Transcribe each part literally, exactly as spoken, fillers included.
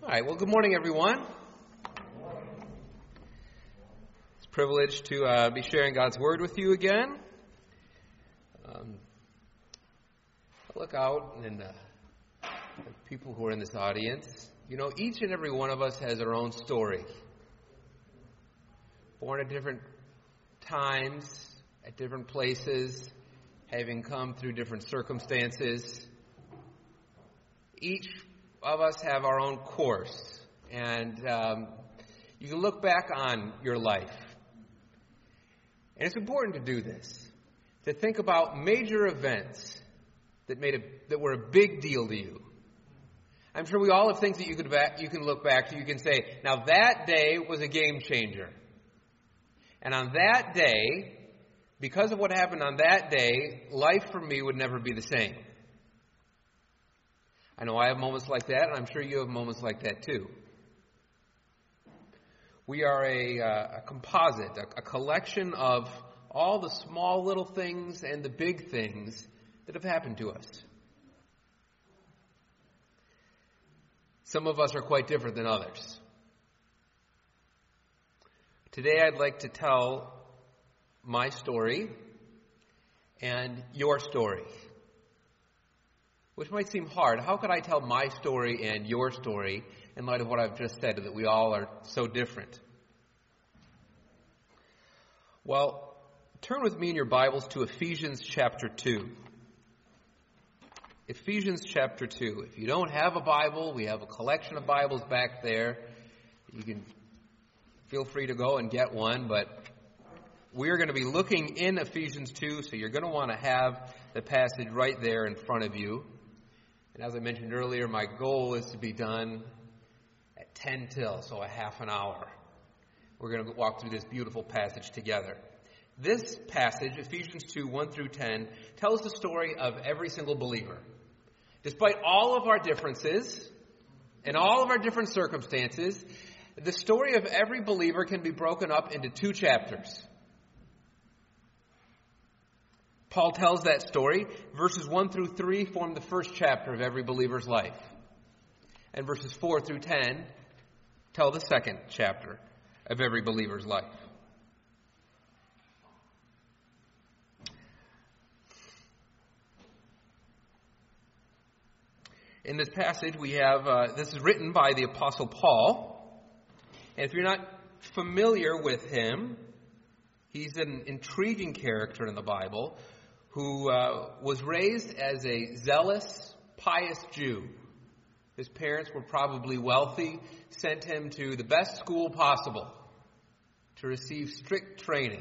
All right, well, good morning, everyone. It's a privilege to uh, be sharing God's Word with you again. Um, I look out and uh, the people who are in this audience, you know, each and every one of us has our own story. Born at different times, at different places, having come through different circumstances. Each of us have our own course, and um, you can look back on your life. And it's important to do this, to think about major events that made a, that were a big deal to you. I'm sure we all have things that you could back, you can look back to. You can say, now that day was a game changer. And on that day, because of what happened on that day, life for me would never be the same. I know I have moments like that, and I'm sure you have moments like that too. We are a, uh, a composite, a, a collection of all the small little things and the big things that have happened to us. Some of us are quite different than others. Today I'd like to tell my story and your story. Which might seem hard. How could I tell my story and your story in light of what I've just said, that we all are so different? Well, turn with me in your Bibles to Ephesians chapter two. Ephesians chapter two. If you don't have a Bible, we have a collection of Bibles back there. You can feel free to go and get one, but we're going to be looking in Ephesians two, so you're going to want to have the passage right there in front of you. And as I mentioned earlier, my goal is to be done at ten till, so a half an hour. We're going to walk through this beautiful passage together. This passage, Ephesians two, one through ten, tells the story of every single believer. Despite all of our differences and all of our different circumstances, the story of every believer can be broken up into two chapters. Paul tells that story. Verses one through three form the first chapter of every believer's life. And verses four through ten tell the second chapter of every believer's life. In this passage, we have, uh, this is written by the Apostle Paul. And if you're not familiar with him, he's an intriguing character in the Bible who uh, was raised as a zealous, pious Jew. His parents were probably wealthy, sent him to the best school possible to receive strict training.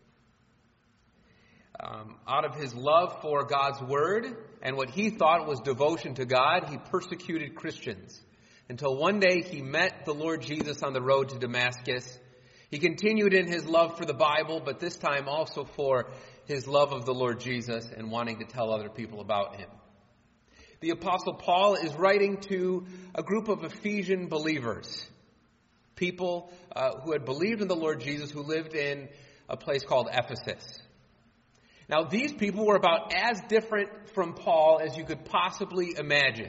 Um, out of his love for God's Word and what he thought was devotion to God, he persecuted Christians until one day he met the Lord Jesus on the road to Damascus. He continued in his love for the Bible, but this time also for his love of the Lord Jesus and wanting to tell other people about him. The Apostle Paul is writing to a group of Ephesian believers, people uh, who had believed in the Lord Jesus, who lived in a place called Ephesus. Now, these people were about as different from Paul as you could possibly imagine.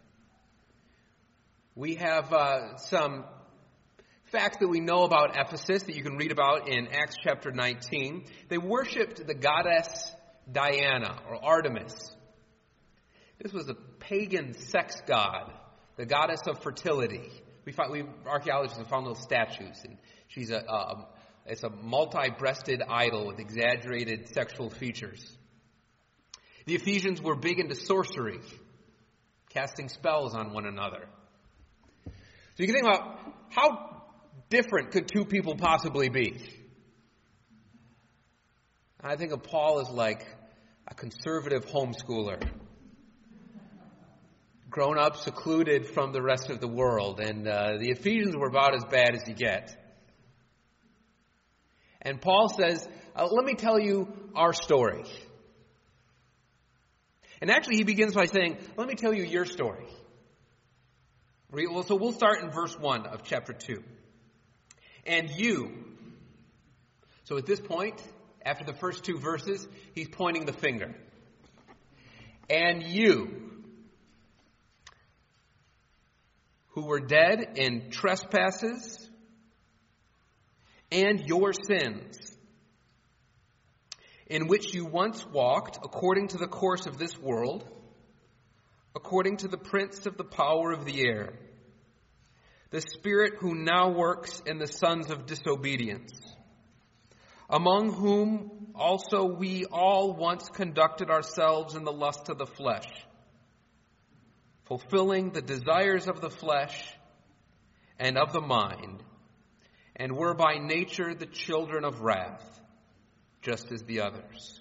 We have uh, some facts that we know about Ephesus that you can read about in Acts chapter nineteen. They worshipped the goddess Diana, or Artemis. This was a pagan sex god, the goddess of fertility. We found, we archaeologists have found little statues, and she's a, a it's a multi-breasted idol with exaggerated sexual features. The Ephesians were big into sorcery, casting spells on one another. So you can think about how different could two people possibly be? I think of Paul as like a conservative homeschooler, grown up, secluded from the rest of the world, and uh, the Ephesians were about as bad as you get. And Paul says, uh, let me tell you our story. And actually he begins by saying, let me tell you your story. So we'll start in verse one of chapter two. And you. So at this point, after the first two verses, he's pointing the finger. And you, who were dead in trespasses and your sins, in which you once walked according to the course of this world, according to the prince of the power of the air, the spirit who now works in the sons of disobedience, among whom also we all once conducted ourselves in the lust of the flesh, fulfilling the desires of the flesh and of the mind, and were by nature the children of wrath, just as the others.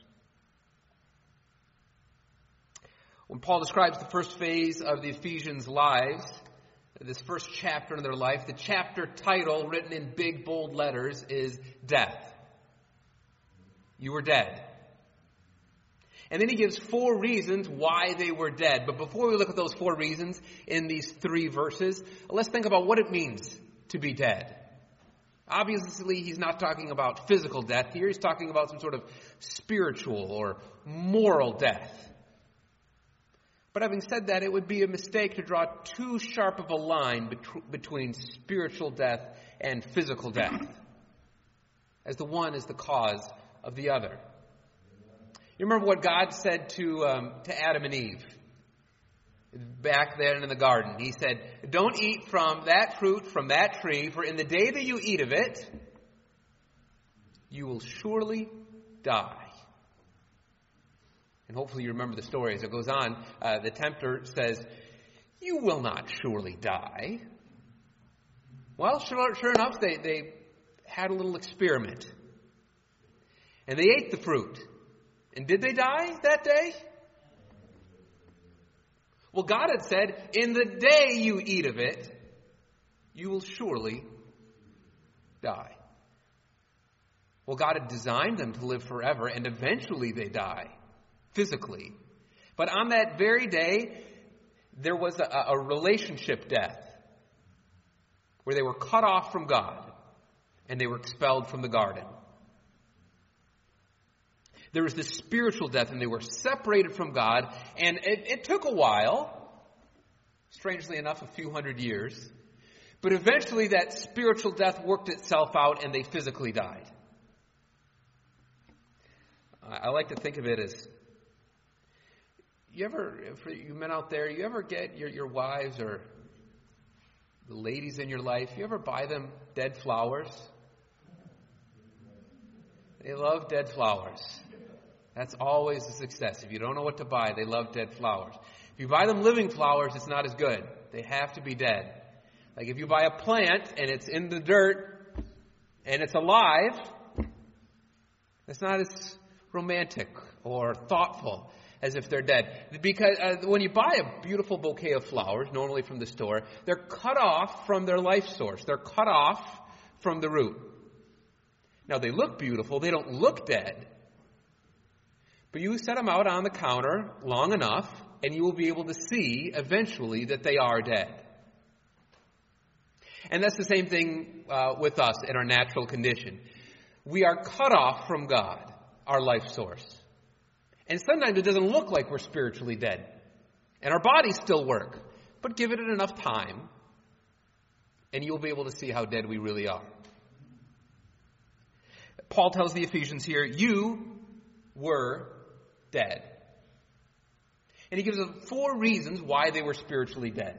When Paul describes the first phase of the Ephesians' lives, this first chapter in their life, the chapter title written in big, bold letters is Death. You were dead. And then he gives four reasons why they were dead. But before we look at those four reasons in these three verses, let's think about what it means to be dead. Obviously, he's not talking about physical death here. He's talking about some sort of spiritual or moral death. But having said that, it would be a mistake to draw too sharp of a line bet- between spiritual death and physical death, as the one is the cause of the other. You remember what God said to um, to Adam and Eve back then in the garden? He said, "Don't eat from that fruit from that tree, for in the day that you eat of it, you will surely die." And hopefully you remember the story as it goes on. Uh, the tempter says, "You will not surely die." Well, sure, sure enough, they, they had a little experiment. And they ate the fruit. And did they die that day? Well, God had said, in the day you eat of it, you will surely die. Well, God had designed them to live forever, and eventually they die, physically. But on that very day, there was a, a relationship death, where they were cut off from God, and they were expelled from the garden. There was this spiritual death, and they were separated from God, and it, it took a while, strangely enough, a few hundred years, but eventually that spiritual death worked itself out, and they physically died. I like to think of it as, you ever, for you men out there, you ever get your, your wives or the ladies in your life, you ever buy them dead flowers? They love dead flowers. That's always a success. If you don't know what to buy, they love dead flowers. If you buy them living flowers, it's not as good. They have to be dead. Like if you buy a plant and it's in the dirt and it's alive, it's not as romantic or thoughtful as if they're dead. Because uh, when you buy a beautiful bouquet of flowers, normally from the store, they're cut off from their life source. They're cut off from the root. Now, they look beautiful. They don't look dead. But you set them out on the counter long enough, and you will be able to see eventually that they are dead. And that's the same thing uh, with us in our natural condition. We are cut off from God, our life source. And sometimes it doesn't look like we're spiritually dead. And our bodies still work. But give it enough time, and you'll be able to see how dead we really are. Paul tells the Ephesians here, you were dead. And he gives them four reasons why they were spiritually dead.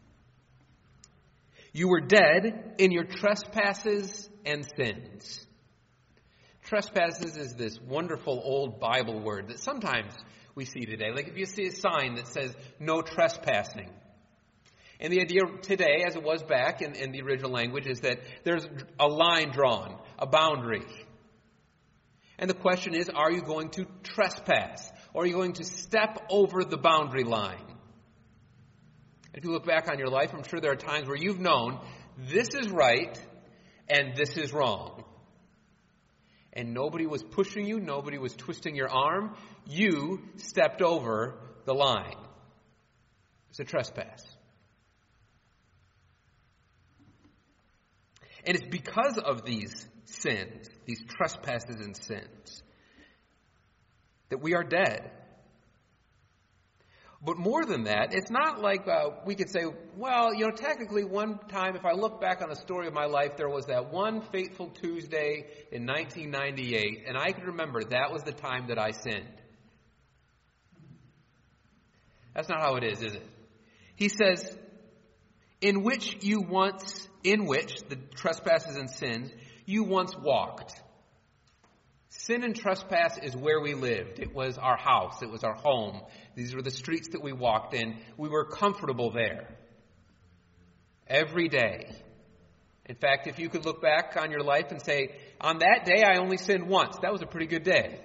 You were dead in your trespasses and sins. Trespasses is this wonderful old Bible word that sometimes we see today. Like if you see a sign that says no trespassing. And the idea today, as it was back in, in the original language, is that there's a line drawn, a boundary. And the question is, are you going to trespass? Or are you going to step over the boundary line? If you look back on your life, I'm sure there are times where you've known this is right and this is wrong. And nobody was pushing you, nobody was twisting your arm. You stepped over the line. It's a trespass. And it's because of these sins, these trespasses and sins, that we are dead. But more than that, it's not like uh, we could say, well, you know, technically one time, if I look back on the story of my life, there was that one fateful Tuesday in nineteen ninety-eight, and I can remember that was the time that I sinned. That's not how it is, is it? He says, in which you once, in which, the trespasses and sins, you once walked. Sin and trespass is where we lived. It was our house. It was our home. These were the streets that we walked in. We were comfortable there. Every day. In fact, if you could look back on your life and say, on that day I only sinned once, that was a pretty good day.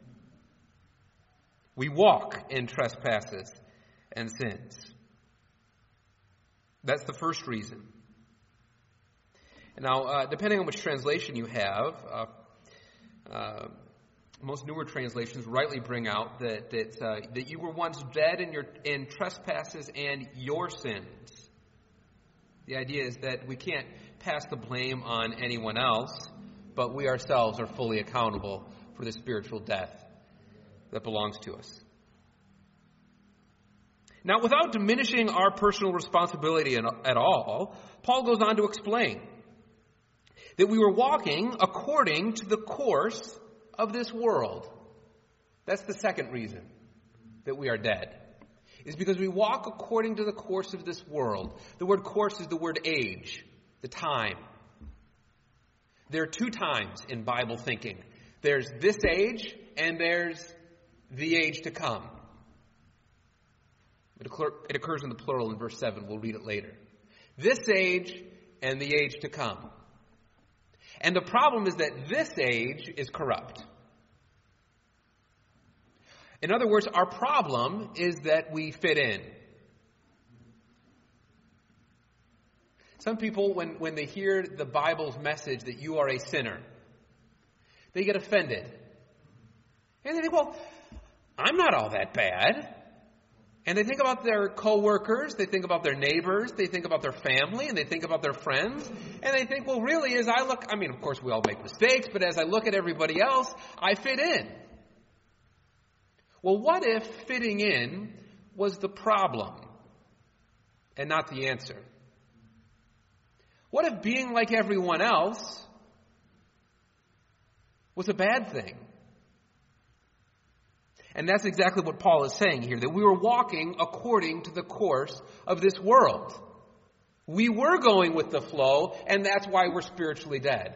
We walk in trespasses and sins. That's the first reason. Now, uh, depending on which translation you have, uh, uh, most newer translations rightly bring out that that, uh, that you were once dead in your in trespasses and your sins. The idea is that we can't pass the blame on anyone else, but we ourselves are fully accountable for the spiritual death that belongs to us. Now, without diminishing our personal responsibility at all, Paul goes on to explain that we were walking according to the course of this world. That's the second reason that we are dead, is because we walk according to the course of this world. The word course is the word age, the time. There are two times in Bible thinking. There's this age and there's the age to come. It occurs in the plural in verse seven. We'll read it later. This age and the age to come. And the problem is that this age is corrupt. In other words, our problem is that we fit in. Some people, when, when they hear the Bible's message that you are a sinner, they get offended. And they think, well, I'm not all that bad. And they think about their co-workers, they think about their neighbors, they think about their family, and they think about their friends. And they think, well, really, as I look, I mean, of course, we all make mistakes, but as I look at everybody else, I fit in. Well, what if fitting in was the problem and not the answer? What if being like everyone else was a bad thing? And that's exactly what Paul is saying here, that we were walking according to the course of this world. We were going with the flow, and that's why we're spiritually dead.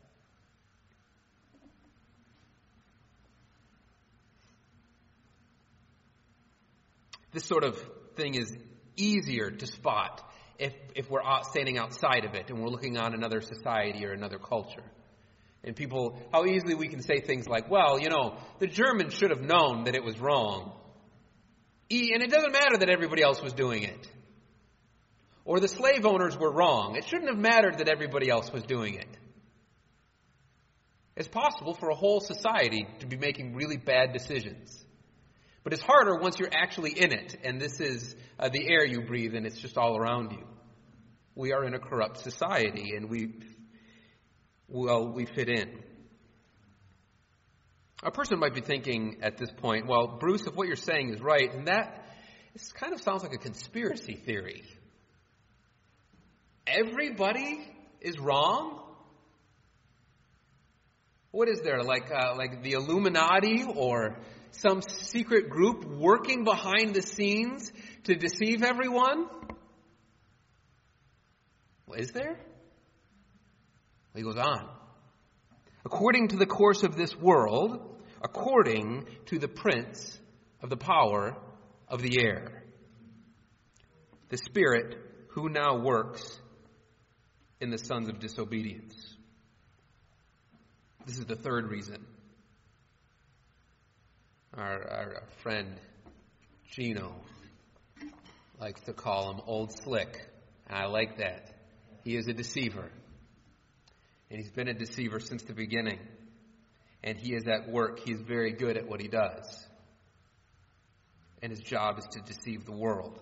This sort of thing is easier to spot if, if we're standing outside of it and we're looking on another society or another culture. And people, how easily we can say things like, well, you know, the Germans should have known that it was wrong. And it doesn't matter that everybody else was doing it. Or the slave owners were wrong. It shouldn't have mattered that everybody else was doing it. It's possible for a whole society to be making really bad decisions. But it's harder once you're actually in it, and this is uh, the air you breathe, and it's just all around you. We are in a corrupt society, and we, well, we fit in. A person might be thinking at this point, well, Bruce, if what you're saying is right, and that this kind of sounds like a conspiracy theory. Everybody is wrong? What is there, like uh, like the Illuminati or some secret group working behind the scenes to deceive everyone? Well, is there? He goes on. According to the course of this world, according to the prince of the power of the air, the spirit who now works in the sons of disobedience. This is the third reason. Our, our, our friend Gino likes to call him Old Slick. And I like that. He is a deceiver. And he's been a deceiver since the beginning. And he is at work. He is very good at what he does. And his job is to deceive the world.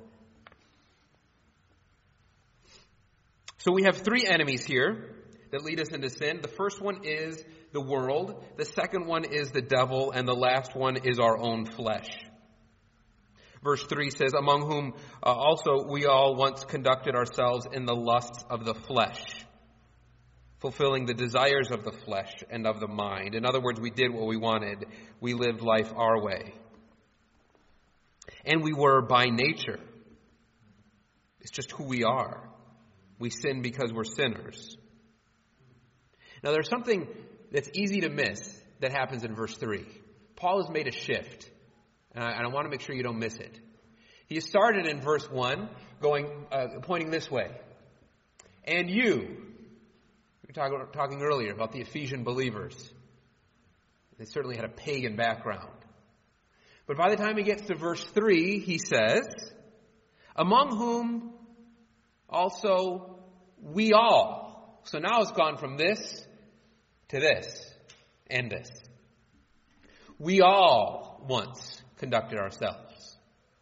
So we have three enemies here that lead us into sin. The first one is the world. The second one is the devil. And the last one is our own flesh. Verse three says, among whom uh, also we all once conducted ourselves in the lusts of the flesh, fulfilling the desires of the flesh and of the mind. In other words, we did what we wanted. We lived life our way. And we were by nature. It's just who we are. We sin because we're sinners. Now there's something that's easy to miss that happens in verse three. Paul has made a shift. And I, and I want to make sure you don't miss it. He started in verse one, going, uh, pointing this way. And you, we were talking, talking earlier about the Ephesian believers. They certainly had a pagan background. But by the time he gets to verse three, he says, among whom also we all. So now it's gone from this to this and this. We all once conducted ourselves.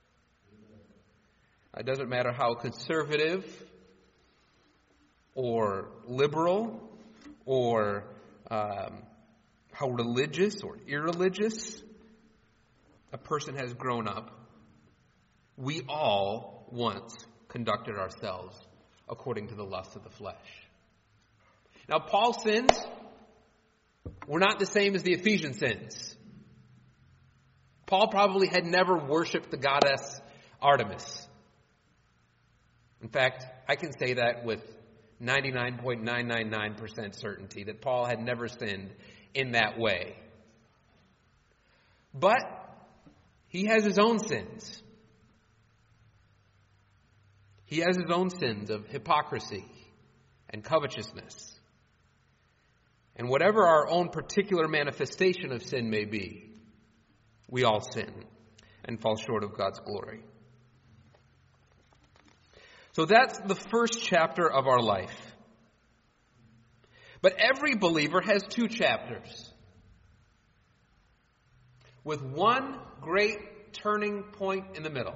It doesn't matter how conservative or liberal or um, how religious or irreligious a person has grown up. We all once conducted ourselves according to the lust of the flesh. Now, Paul's sins were not the same as the Ephesian sins. Paul probably had never worshipped the goddess Artemis. In fact, I can say that with ninety-nine point nine nine nine percent certainty that Paul had never sinned in that way. But he has his own sins. He has his own sins of hypocrisy and covetousness. And whatever our own particular manifestation of sin may be, we all sin and fall short of God's glory. So that's the first chapter of our life. But every believer has two chapters, with one great turning point in the middle.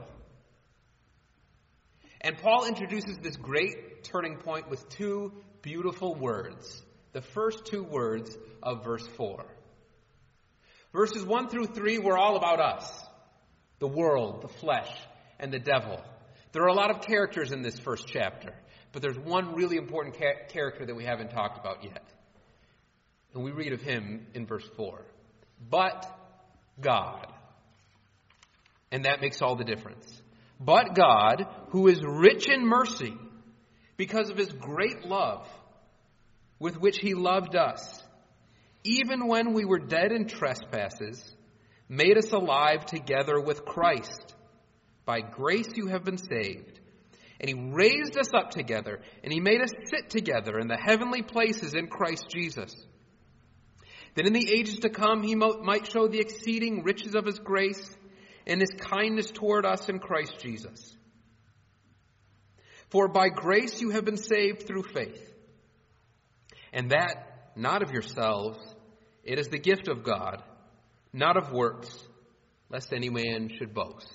And Paul introduces this great turning point with two beautiful words. The first two words of verse four. Verses one through three were all about us, the world, the flesh, and the devil. There are a lot of characters in this first chapter, but there's one really important ca- character that we haven't talked about yet. And we read of him in verse four. But God. And that makes all the difference. But God, who is rich in mercy, because of his great love with which he loved us, even when we were dead in trespasses, made us alive together with Christ. By grace you have been saved. And he raised us up together, and he made us sit together in the heavenly places in Christ Jesus, that in the ages to come he might show the exceeding riches of his grace and his kindness toward us in Christ Jesus. For by grace you have been saved through faith, and that not of yourselves, it is the gift of God, not of works, lest any man should boast.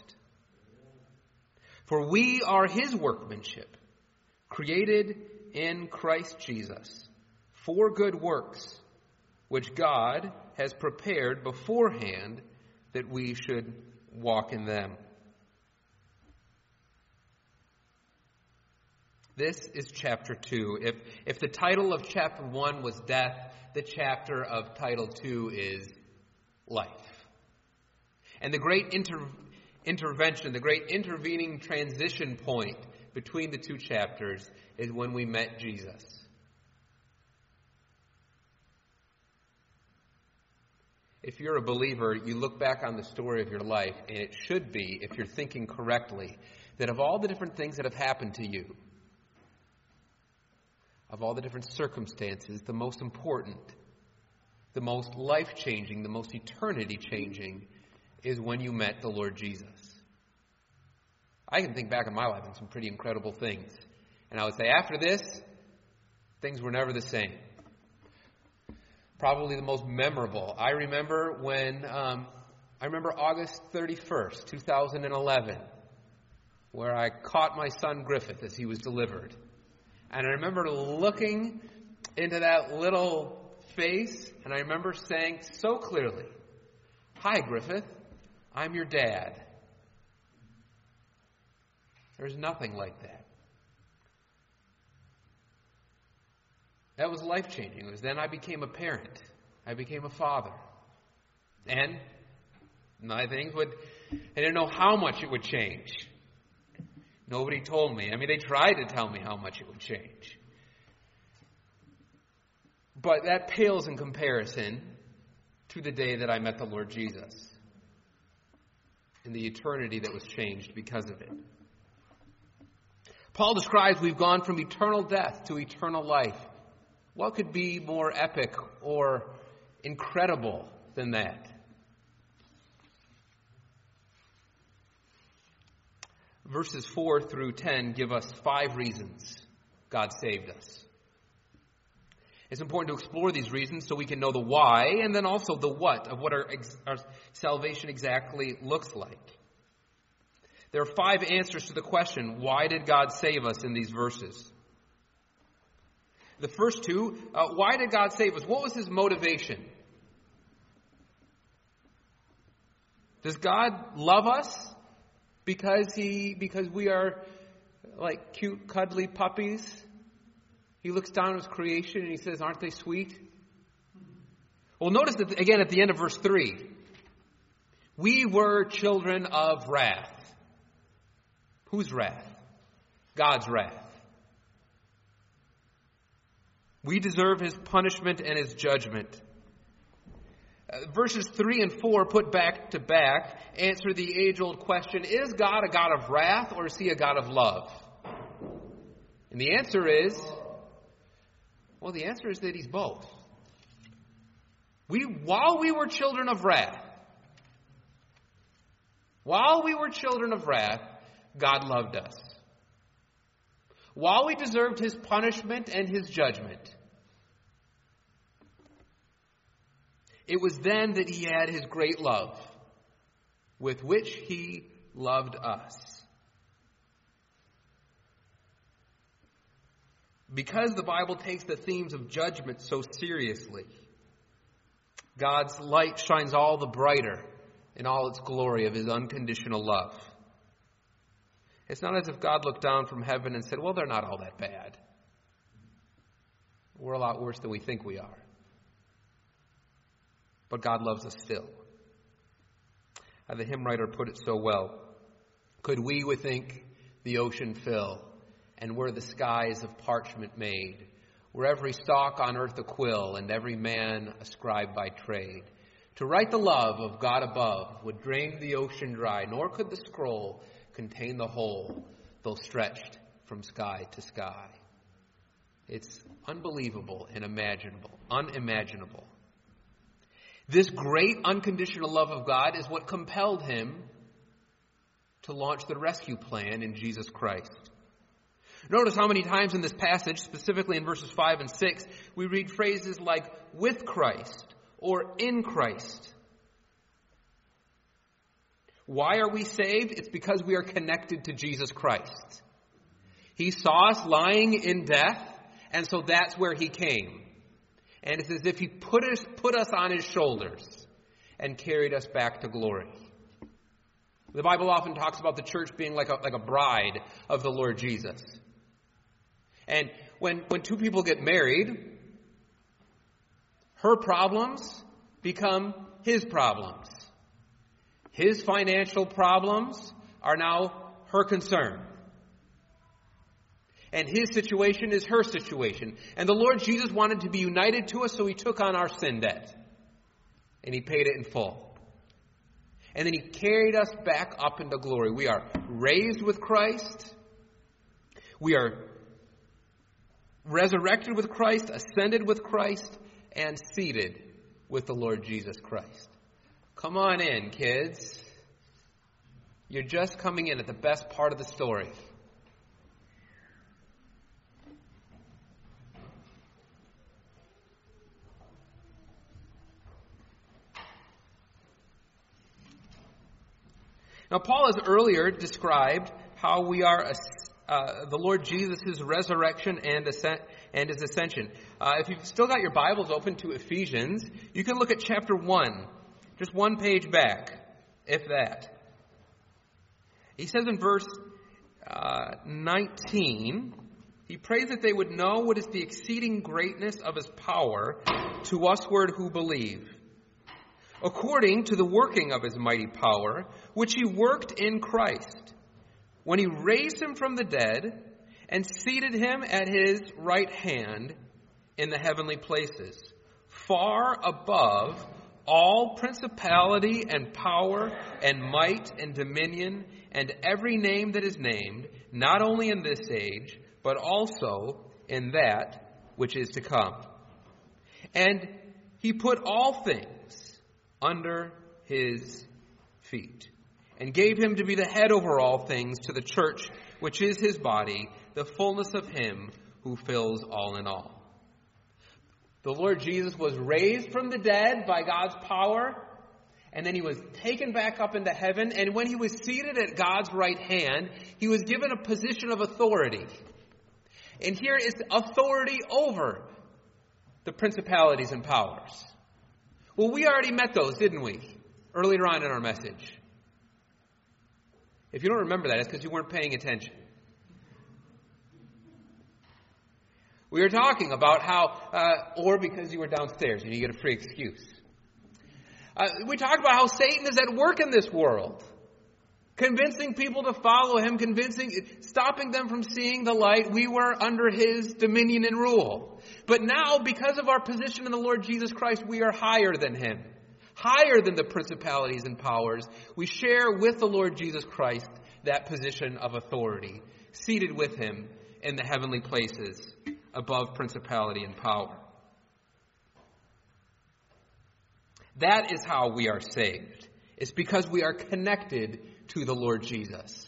For we are his workmanship, created in Christ Jesus, for good works, which God has prepared beforehand that we should walk in them. This is chapter two. If, if the title of chapter one was death, the chapter of title two is life. And the great inter, intervention, the great intervening transition point between the two chapters is when we met Jesus. If you're a believer, you look back on the story of your life, and it should be, if you're thinking correctly, that of all the different things that have happened to you, of all the different circumstances, the most important, the most life-changing, the most eternity-changing is when you met the Lord Jesus. I can think back in my life on some pretty incredible things. And I would say after this, things were never the same. Probably the most memorable. I remember when, um, I remember August thirty-first, two thousand eleven, where I caught my son Griffith as he was delivered. And I remember looking into that little face, and I remember saying so clearly, "Hi, Griffith, I'm your dad." There's nothing like that. That was life-changing. It was then I became a parent. I became a father. And my things would, I didn't know how much it would change. Nobody told me. I mean, they tried to tell me how much it would change. But that pales in comparison to the day that I met the Lord Jesus and the eternity that was changed because of it. Paul describes we've gone from eternal death to eternal life. What could be more epic or incredible than that? Verses four through ten give us five reasons God saved us. It's important to explore these reasons so we can know the why and then also the what of what our, our salvation exactly looks like. There are five answers to the question, why did God save us, in these verses? The first two, uh, why did God save us? What was his motivation? Does God love us because he because we are like cute, cuddly puppies? He looks down at his creation and he says, aren't they sweet? Well, notice that again at the end of verse three. We were children of wrath. Whose wrath? God's wrath. We deserve his punishment and his judgment. Uh, verses three and four, put back to back, answer the age-old question, is God a God of wrath or is he a God of love? And the answer is, well, the answer is that he's both. We, while we were children of wrath, while we were children of wrath, God loved us. While we deserved his punishment and his judgment, it was then that he had his great love, with which he loved us. Because the Bible takes the themes of judgment so seriously, God's light shines all the brighter in all its glory of his unconditional love. It's not as if God looked down from heaven and said, well, they're not all that bad. We're a lot worse than we think we are. But God loves us still. Uh, the hymn writer put it so well. Could we with ink the ocean fill, and were the skies of parchment made, were every stalk on earth a quill, and every man a scribe by trade, to write the love of God above would drain the ocean dry, nor could the scroll contain the whole, though stretched from sky to sky. It's unbelievable and imaginable, unimaginable. This great unconditional love of God is what compelled him to launch the rescue plan in Jesus Christ. Notice how many times in this passage, specifically in verses five and six, we read phrases like with Christ or in Christ. Why are we saved? It's because we are connected to Jesus Christ. He saw us lying in death, and so that's where he came. And it's as if he put us, put us on his shoulders and carried us back to glory. The Bible often talks about the church being like a, like a bride of the Lord Jesus. And when, when two people get married, her problems become his problems. His financial problems are now her concern. And his situation is her situation. And the Lord Jesus wanted to be united to us, so he took on our sin debt. And he paid it in full. And then he carried us back up into glory. We are raised with Christ. We are resurrected with Christ, ascended with Christ, and seated with the Lord Jesus Christ. Come on in, kids. You're just coming in at the best part of the story. Now, Paul has earlier described how we are uh, the Lord Jesus' resurrection and, ascent, and his ascension. Uh, if you've still got your Bibles open to Ephesians, you can look at chapter one, just one page back, if that. He says in verse uh, nineteen, he prays that they would know what is the exceeding greatness of his power to usward who believe, according to the working of his mighty power, which he worked in Christ, when he raised him from the dead and seated him at his right hand in the heavenly places, far above all principality and power and might and dominion and every name that is named, not only in this age, but also in that which is to come. And he put all things under his feet, and gave him to be the head over all things to the church, which is his body, the fullness of him who fills all in all. The Lord Jesus was raised from the dead by God's power, and then he was taken back up into heaven, and when he was seated at God's right hand, he was given a position of authority. And here is authority over the principalities and powers. Well, we already met those, didn't we? Earlier on in our message. If you don't remember that, it's because you weren't paying attention. We were talking about how, uh, or because you were downstairs and you get a free excuse. Uh, we talked about how Satan is at work in this world, convincing people to follow him, convincing, stopping them from seeing the light. We were under his dominion and rule. But now, because of our position in the Lord Jesus Christ, we are higher than him, higher than the principalities and powers. We share with the Lord Jesus Christ that position of authority, seated with him in the heavenly places above principality and power. That is how we are saved. It's because we are connected to the Lord Jesus.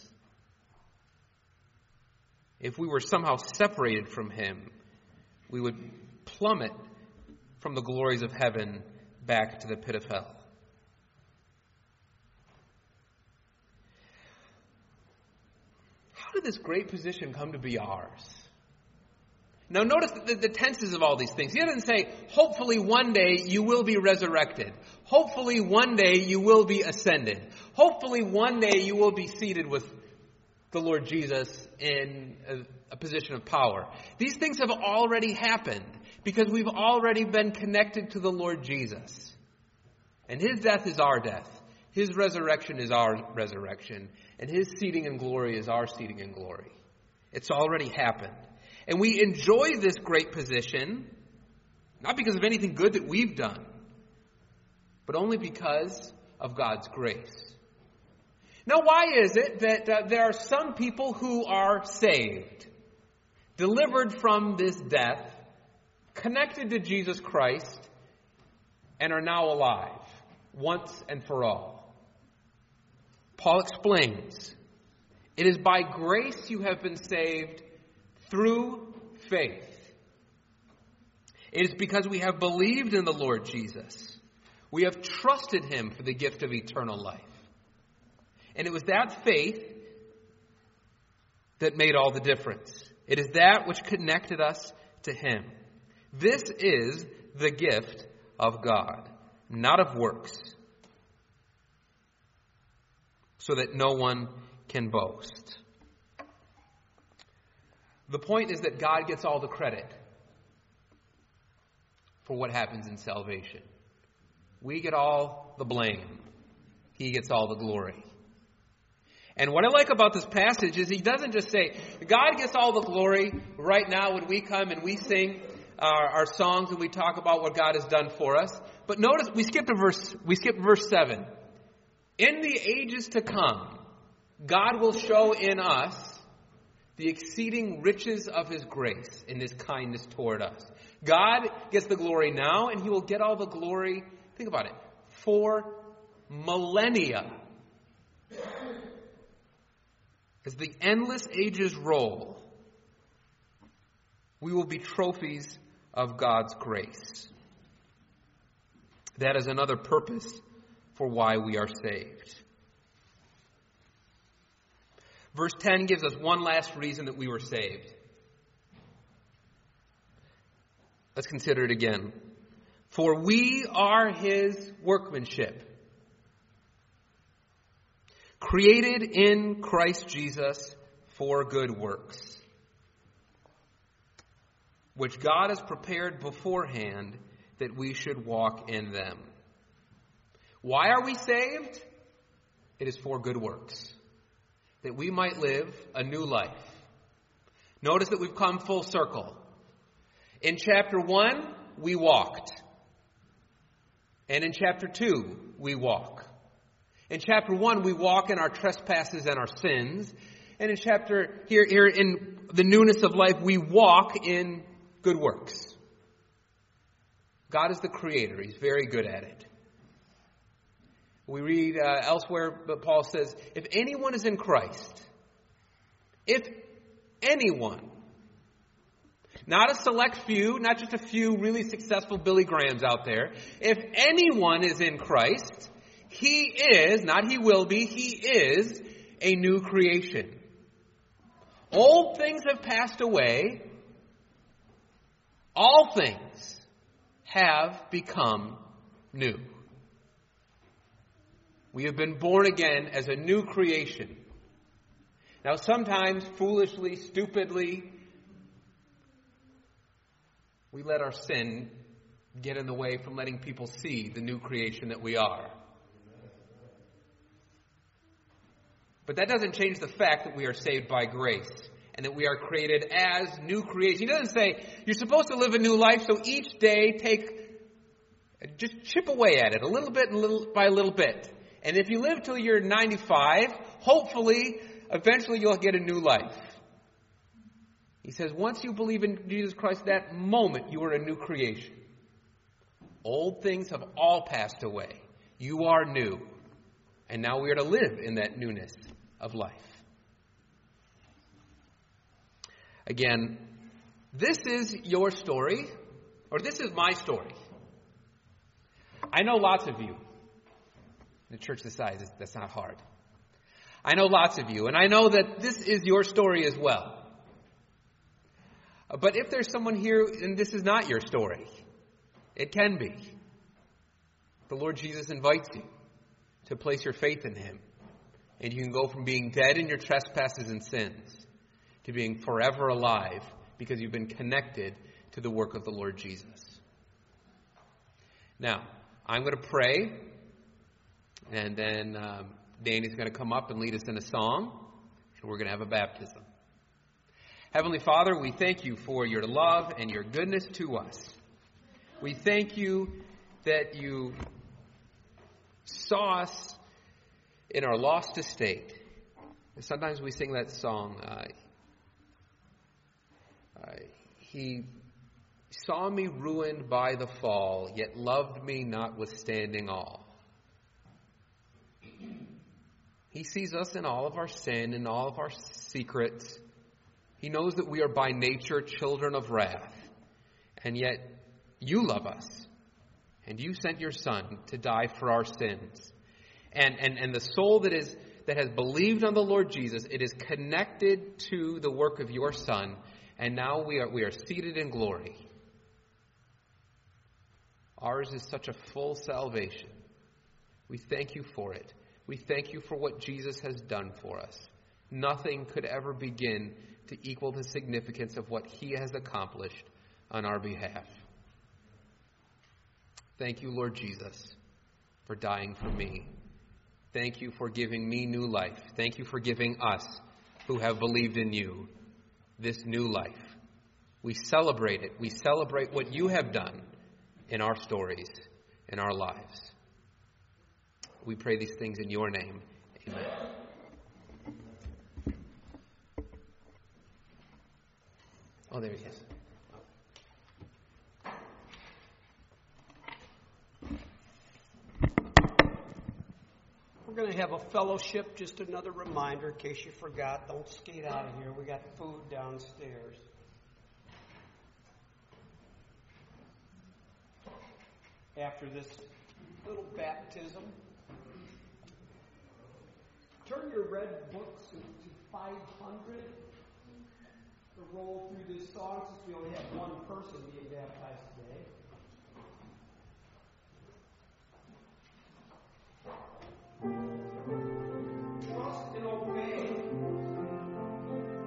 If we were somehow separated from him, we would plummet from the glories of heaven back to the pit of hell. How did this great position come to be ours? Now notice the, the tenses of all these things. He doesn't say, hopefully one day you will be resurrected. Hopefully one day you will be ascended. Hopefully one day you will be seated with the Lord Jesus in a, a position of power. These things have already happened because we've already been connected to the Lord Jesus. And his death is our death. His resurrection is our resurrection. And his seating in glory is our seating in glory. It's already happened. And we enjoy this great position, not because of anything good that we've done, but only because of God's grace. Now, why is it that uh, there are some people who are saved, delivered from this death, connected to Jesus Christ, and are now alive, once and for all? Paul explains, it is by grace you have been saved through faith. It is because we have believed in the Lord Jesus. We have trusted him for the gift of eternal life. And it was that faith that made all the difference. It is that which connected us to him. This is the gift of God, not of works, so that no one can boast. The point is that God gets all the credit for what happens in salvation. We get all the blame. He gets all the glory. And what I like about this passage is he doesn't just say, God gets all the glory right now when we come and we sing our, our songs and we talk about what God has done for us. But notice we skipped a verse, we skipped verse seven. In the ages to come, God will show in us the exceeding riches of his grace in his kindness toward us. God gets the glory now, and he will get all the glory, think about it, for millennia. As the endless ages roll, we will be trophies of God's grace. That is another purpose for why we are saved. Verse ten gives us one last reason that we were saved. Let's consider it again. For we are his workmanship, created in Christ Jesus for good works, which God has prepared beforehand that we should walk in them. Why are we saved? It is for good works, that we might live a new life. Notice that we've come full circle. In chapter one, we walked. And in chapter two, we walk. In chapter one, we walk in our trespasses and our sins. And in chapter, here, here in the newness of life, we walk in good works. God is the creator. He's very good at it. We read uh, elsewhere, but Paul says, if anyone is in Christ, if anyone, not a select few, not just a few really successful Billy Grahams out there, if anyone is in Christ, he is, not he will be, he is a new creation. Old things have passed away. All things have become new. We have been born again as a new creation. Now, sometimes, foolishly, stupidly, we let our sin get in the way from letting people see the new creation that we are. But that doesn't change the fact that we are saved by grace and that we are created as new creation. He doesn't say, you're supposed to live a new life, so each day take, just chip away at it a little bit and little by a little bit. And if you live till you're ninety-five, hopefully, eventually you'll get a new life. He says, once you believe in Jesus Christ, that moment you are a new creation. Old things have all passed away. You are new. And now we are to live in that newness of life. Again, this is your story, or this is my story. I know lots of you. In a church this size, that's not hard. I know lots of you, and I know that this is your story as well. But if there's someone here and this is not your story, it can be. The Lord Jesus invites you to place your faith in Him. And you can go from being dead in your trespasses and sins to being forever alive because you've been connected to the work of the Lord Jesus. Now, I'm going to pray, and then um, Danny's going to come up and lead us in a song, and we're going to have a baptism. Heavenly Father, we thank you for your love and your goodness to us. We thank you that you saw us in our lost estate. Sometimes we sing that song, uh, uh, He saw me ruined by the fall, yet loved me notwithstanding all. He sees us in all of our sin and all of our secrets. He knows that we are by nature children of wrath. And yet you love us. And you sent your Son to die for our sins. And, and, and the soul that is that has believed on the Lord Jesus, it is connected to the work of your Son. And now we are we are seated in glory. Ours is such a full salvation. We thank you for it. We thank you for what Jesus has done for us. Nothing could ever begin to equal the significance of what he has accomplished on our behalf. Thank you, Lord Jesus, for dying for me. Thank you for giving me new life. Thank you for giving us, who have believed in you, this new life. We celebrate it. We celebrate what you have done in our stories, in our lives. We pray these things in your name. Amen. Oh, there he is. We're going to have a fellowship, just another reminder in case you forgot. Don't skate out of here. We got food downstairs. After this little baptism, turn your red books to five hundred to roll through this song since we only have one person being baptized today. Trust and obey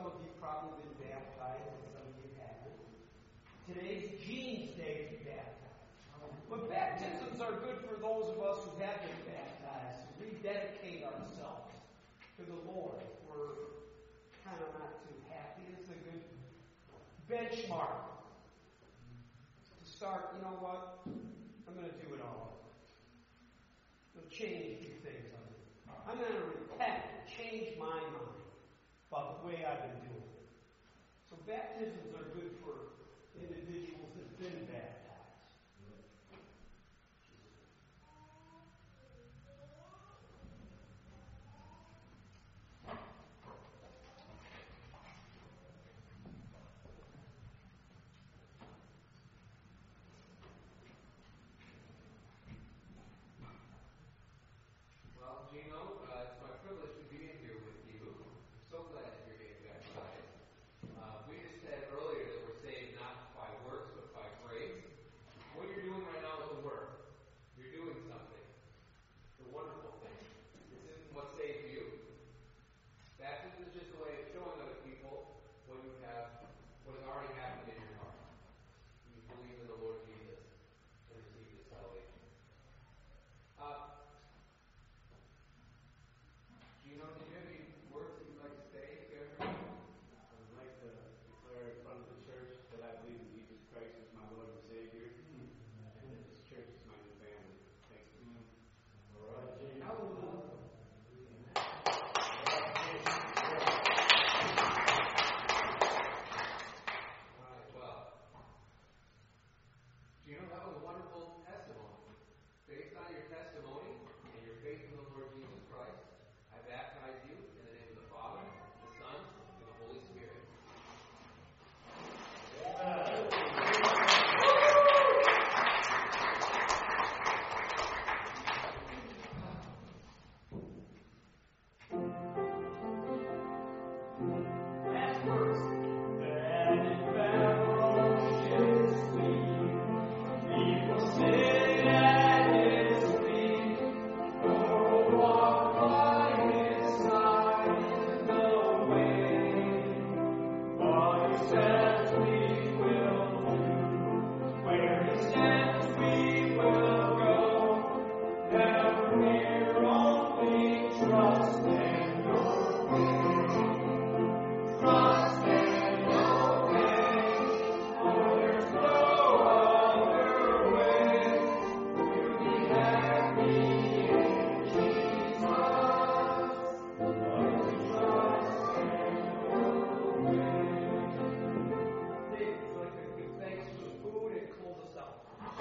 of you probably been baptized, and some of you haven't. Today's Gene's Day to be baptized. But baptisms are good for those of us who have been baptized, to rededicate ourselves to the Lord. If we're kind of not too happy, it's a good benchmark to start. You know what? I'm going to do it all. I'm going to change a few things on it. I'm going to repent and change my mind about the way I've been doing it. So baptisms are good for individuals that have been baptized. Well, Gino, uh, it's my privilege to be in here with you. I'm so glad that you're getting baptized. Uh, we just said earlier that we're saved not by works, but by grace. What you're doing right now is a work. You're doing something. It's a wonderful thing. This isn't what saves you. Baptism is just a way of showing other people what you have, what has already happened in your heart. You believe in the Lord Jesus and receive His salvation. Uh, Gino, did you have any words that you'd like to say, Gary? I would like to declare in front of the church that I believe in Jesus Christ as my Lord and Savior, and that this church is my new family. Thank you. All right, James. Hallelujah. All right, well, Gino, that was a wonderful testimony. Based on your testimony and your faith in the Lord Jesus Christ, I baptize you in the name of the Father, the Son, and the Holy Spirit. Last verse. And in fellowship sweet, we will sit at His feet, or walk by His side in the way. What He says we will do, where He sends we will go. Never fear, only trust and obey. Trust and obey, for there's no other way to be happy in Jesus but to trust and obey. Dave, would you like to give thanks for the food and close us out?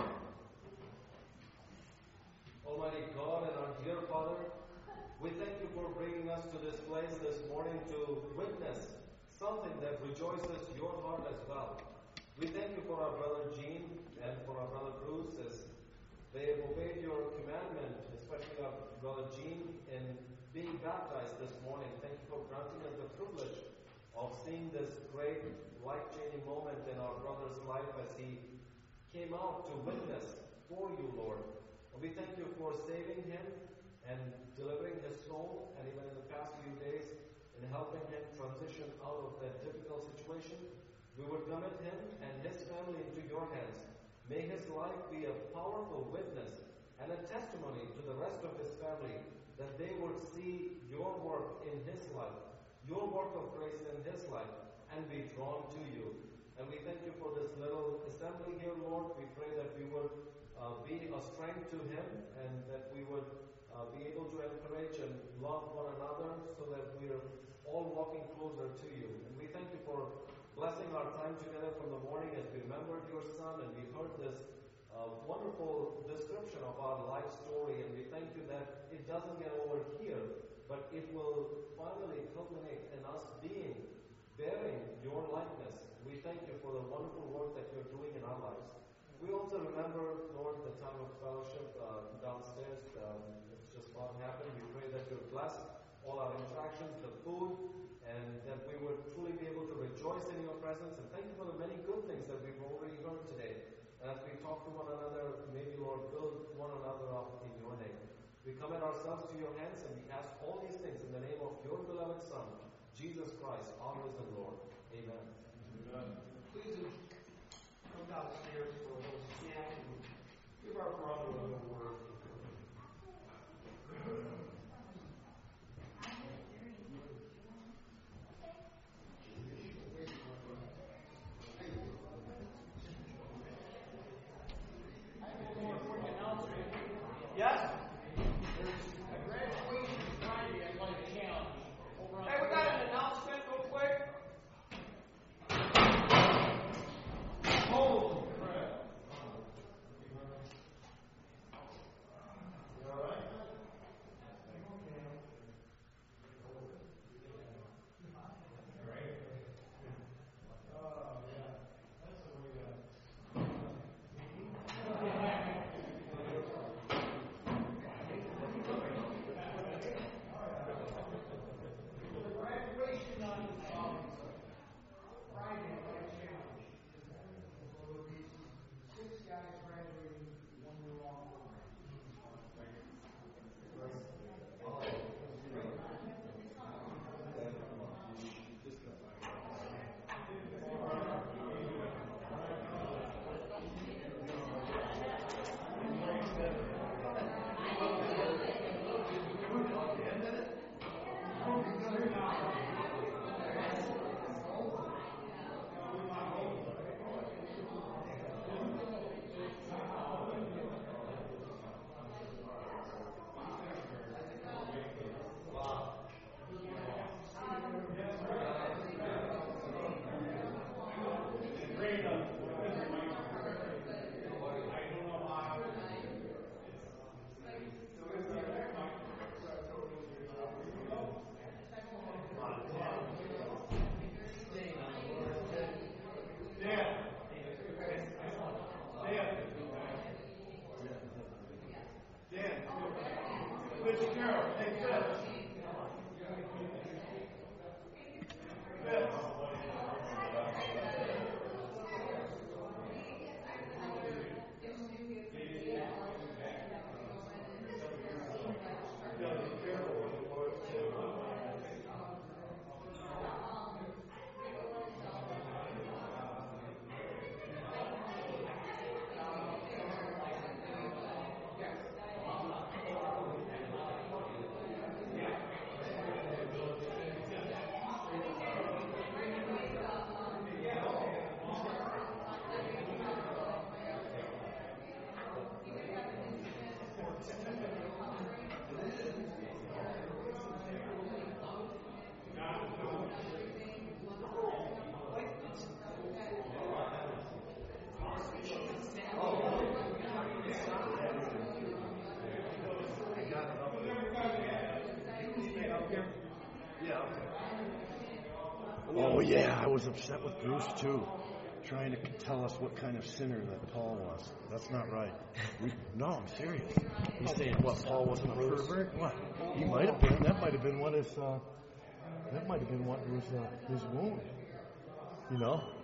Almighty God and our dear Father, we thank you for bringing us to this place this morning to witness something that rejoices your heart as well. We thank you for our brother Gene and for our brother Bruce as they have obeyed your commandment, especially our brother Gene in being baptized this morning. Thank you for granting us the privilege of seeing this great life-changing moment in our brother's life as he came out to witness for you, Lord. And we thank you for saving him and delivering his soul, and even in the past few days, in helping him transition out of that difficult situation. We would commit him and his family into your hands. May his life be a powerful witness and a testimony to the rest of his family, that they would see your work in his life, your work of grace in his life, and be drawn to you. And we thank you for this little assembly here, Lord. We pray that we would uh, be a strength to him, and that we would uh, be able to encourage and love one another, so that we are all walking closer to you. And we thank you for blessing our time together from the morning as we remembered your Son, and we heard this uh, wonderful description of our life story. And we thank you that it doesn't get over here, but it will finally culminate in us being, bearing your likeness. We thank you for the wonderful work that you're doing in our lives. We also remember, Lord, the time of fellowship uh, downstairs. Um, it's just what happened. We pray that you bless all our interactions, the food, and that we would truly be able to rejoice in your presence. And thank you for the many good things that we've already heard today. And as we talk to one another, maybe, Lord, build one another up in your name. We commit ourselves to your hands, and we ask all these things in the name of your beloved Son, Jesus Christ, our risen Lord. Amen. Please come downstairs for a little snack and give our brother a little word. Yes? Hey, we got an announcement real quick. Holy crap. You all right? Oh, yeah. That's what we got. Graduation on um, Friday, I challenge. There will be six guys graduating one year long program. Oh, yeah, I was upset with Bruce, too, trying to tell us what kind of sinner that Paul was. That's not right. We, no, I'm serious. He's saying, what, Paul wasn't a pervert? What? He might have been. That might have been what his, uh, that might have been what was uh, his wound. You know?